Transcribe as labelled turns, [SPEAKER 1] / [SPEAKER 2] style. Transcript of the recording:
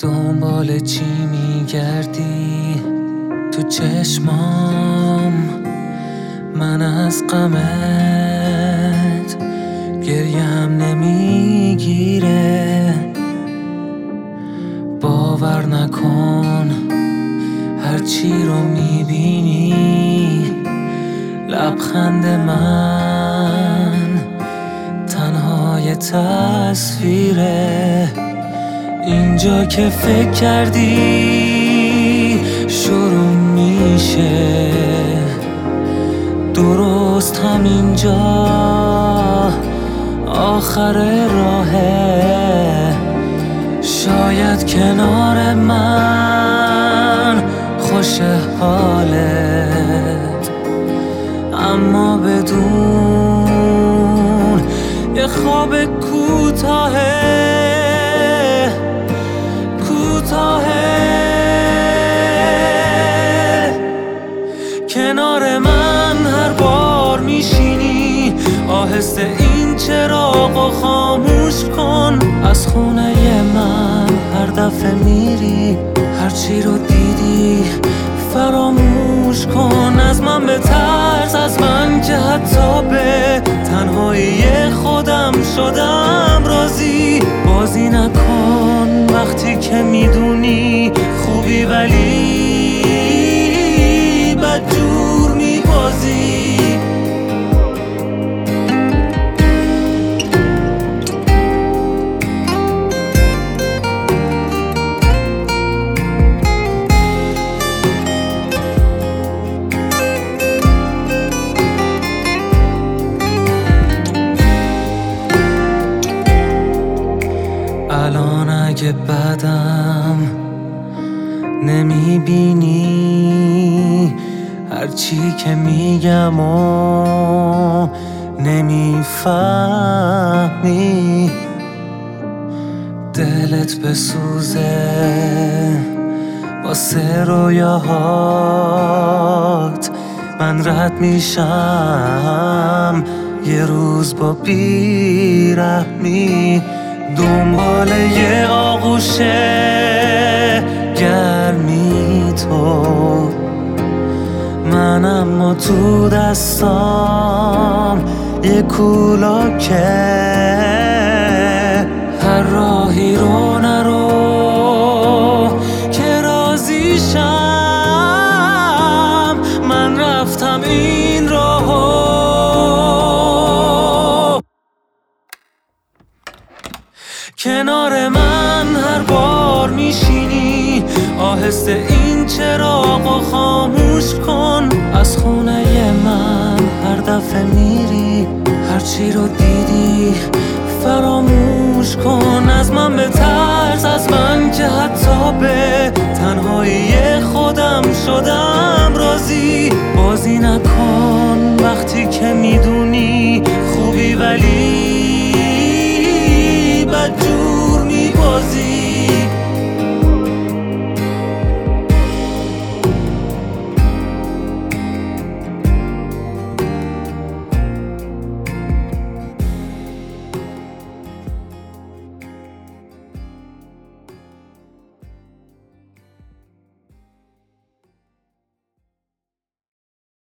[SPEAKER 1] دنبال چی میگردی تو چشمام؟ من از غمت گریم نمیگیره. باور نکن هرچی رو میبینی لبخند من تنها یه تصویره. اینجا که فکر کردی شروع میشه، درست همینجا آخر راهه. شاید کنار من خوش حالت، اما بدون یه خواب کوتاهه. کنار من هر بار میشینی آهسته این چراغو خاموش کن. از خونه من هر دفعه میری هرچی رو دیدی فراموش کن. از من بترس، از من که حتی به تنهایی خودم شدم راضی. بازی نکن وقتی که میدونی خوبی ولی بدجور میبازی. الان اگه بعدم نمیبینی هرچی که میگم و نمیفهمی، دلت بسوزه واسه رویاهات. من رد میشم یه روز با بیرحمی دنبال یه آغوش گرمی تو. من اما تو دستام یه کولاکه. هر راهی رو نرو که راضی شم. من رفتم این راهو. کنار من هر بار میشینی آهسته این چراغو خاموش کن. از خونه من هر دفعه میری هرچی رو دیدی فراموش کن. از من بترس، از من که حتی به تنهایی خودم شدم راضی. بازی نکن وقتی که میدونی خوبی ولی